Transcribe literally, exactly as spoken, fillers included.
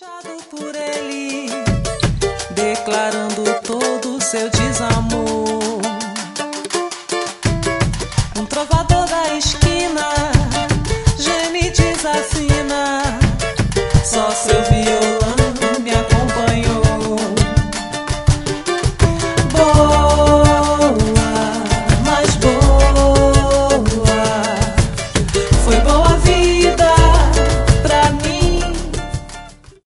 Deixado por ele, declarando todo o seu desamor. Um trovador